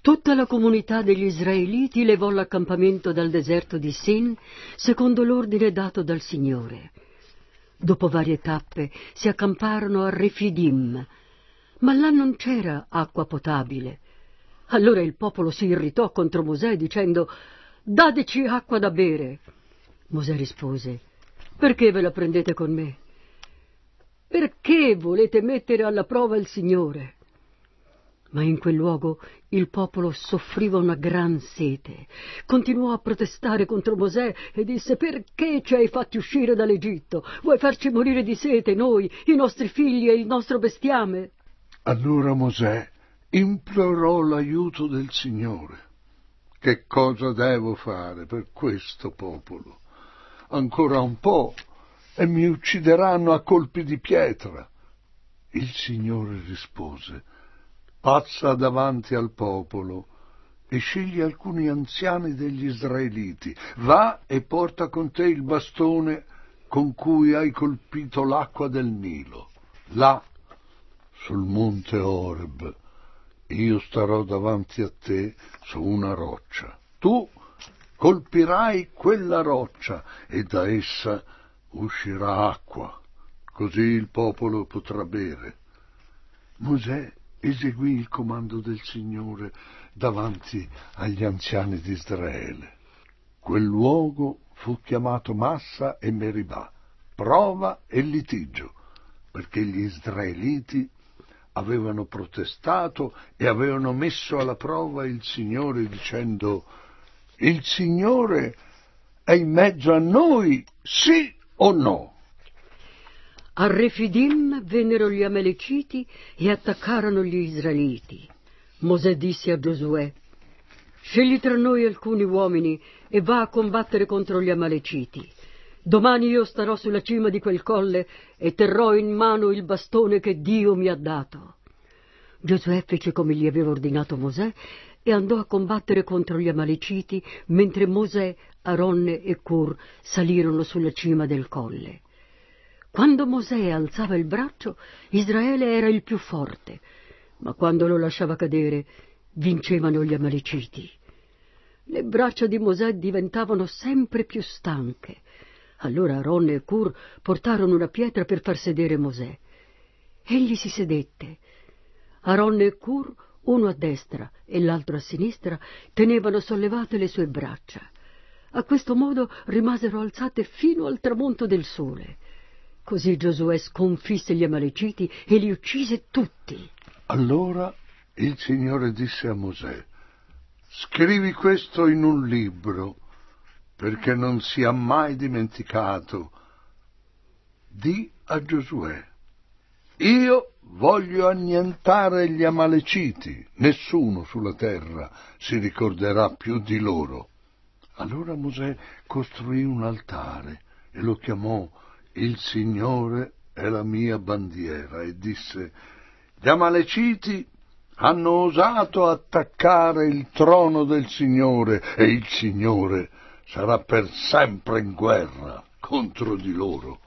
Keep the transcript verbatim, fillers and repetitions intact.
Tutta la comunità degli israeliti levò l'accampamento dal deserto di Sin, secondo l'ordine dato dal Signore. Dopo varie tappe si accamparono a Refidim, ma là non c'era acqua potabile. Allora il popolo si irritò contro Mosè dicendo: «Dateci acqua da bere». Mosè rispose: «Perché ve la prendete con me? Perché volete mettere alla prova il Signore?» Ma in quel luogo il popolo soffriva una gran sete. Continuò a protestare contro Mosè e disse: «Perché ci hai fatti uscire dall'Egitto? Vuoi farci morire di sete noi, i nostri figli e il nostro bestiame?» Allora Mosè implorò l'aiuto del Signore. «Che cosa devo fare per questo popolo? Ancora un po' e mi uccideranno a colpi di pietra». Il Signore rispose: «Passa davanti al popolo e scegli alcuni anziani degli israeliti. Va e porta con te il bastone con cui hai colpito l'acqua del Nilo. Là, sul monte Oreb, io starò davanti a te su una roccia. Tu colpirai quella roccia e da essa uscirà acqua, così il popolo potrà bere». Mosè eseguì il comando del Signore davanti agli anziani di Israele. Quel luogo fu chiamato Massa e Meribà, prova e litigio, perché gli israeliti avevano protestato e avevano messo alla prova il Signore dicendo: «Il Signore è in mezzo a noi, sì o no?» A Refidim vennero gli Amalekiti e attaccarono gli Israeliti. Mosè disse a Giosuè: «Scegli tra noi alcuni uomini e va a combattere contro gli Amalekiti. Domani io starò sulla cima di quel colle e terrò in mano il bastone che Dio mi ha dato». Giosuè fece come gli aveva ordinato Mosè e andò a combattere contro gli Amalekiti, mentre Mosè, Aronne e Cur salirono sulla cima del colle. Quando Mosè alzava il braccio, Israele era il più forte, ma quando lo lasciava cadere, vincevano gli Amalekiti. Le braccia di Mosè diventavano sempre più stanche. Allora Aronne e Cur portarono una pietra per far sedere Mosè. Egli si sedette. Aronne e Cur, uno a destra e l'altro a sinistra, tenevano sollevate le sue braccia. A questo modo rimasero alzate fino al tramonto del sole. Così Giosuè sconfisse gli Amalekiti e li uccise tutti. Allora il Signore disse a Mosè: «Scrivi questo in un libro, perché non sia mai dimenticato. Di a Giosuè: io voglio annientare gli Amalekiti, nessuno sulla terra si ricorderà più di loro». Allora Mosè costruì un altare e lo chiamò «Il Signore è la mia bandiera» e disse: «Gli Amalekiti hanno osato attaccare il trono del Signore e il Signore sarà per sempre in guerra contro di loro».